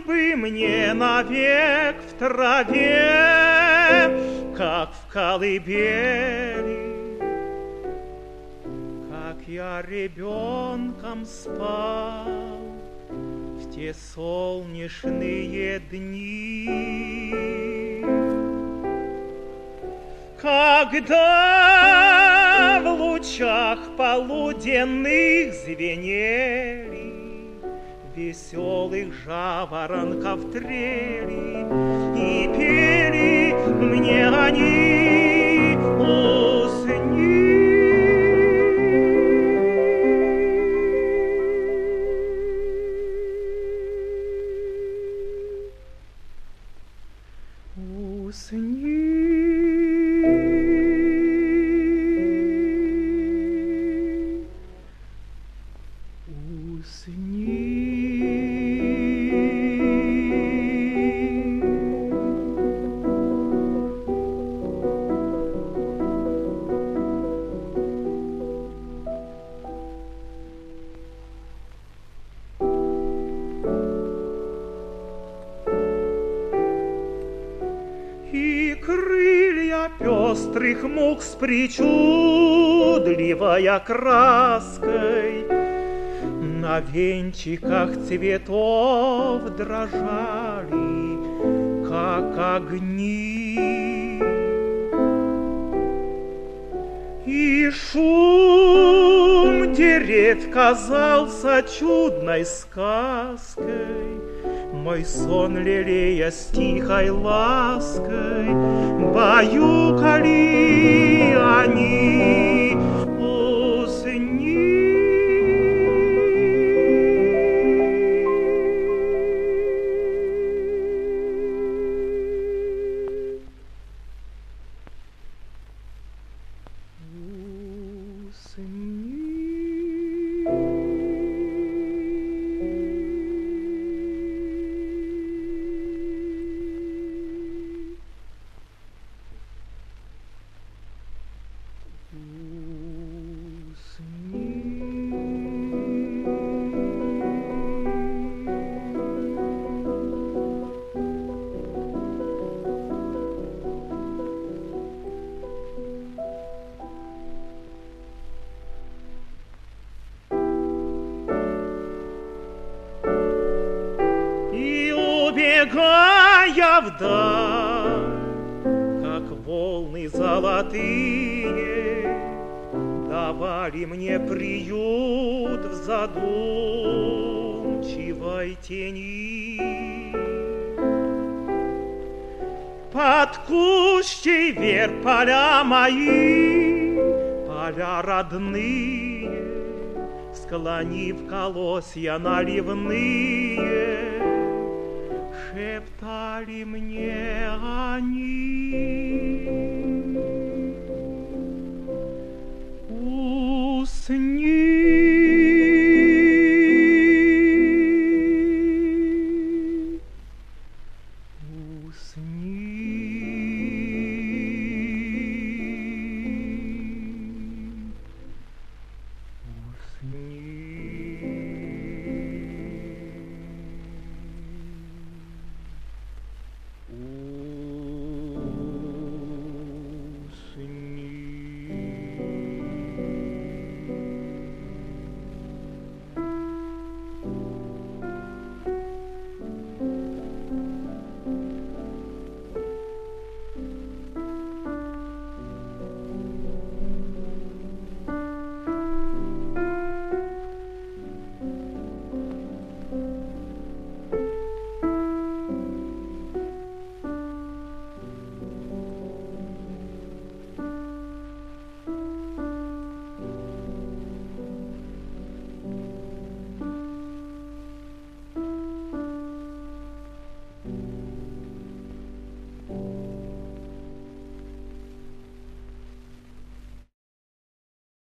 бы мне навек в траве, как в колыбели, как я ребенком спал в те солнечные дни, когда в лучах полуденных звенели веселых жаворонков трели, и пели мне они: усни. Усни. И крылья пестрых мух с причудливой окраской на венчиках цветов дрожали, как огни. И шум дерев казался чудной сказкой, мой сон лелея с тихой лаской, баюкали они: усни. Убегая вдаль, как волны золотые, давали мне приют в задумчивой тени. Под кущей вер поля мои, поля родные, склонив колосья наливные, шептали мне они: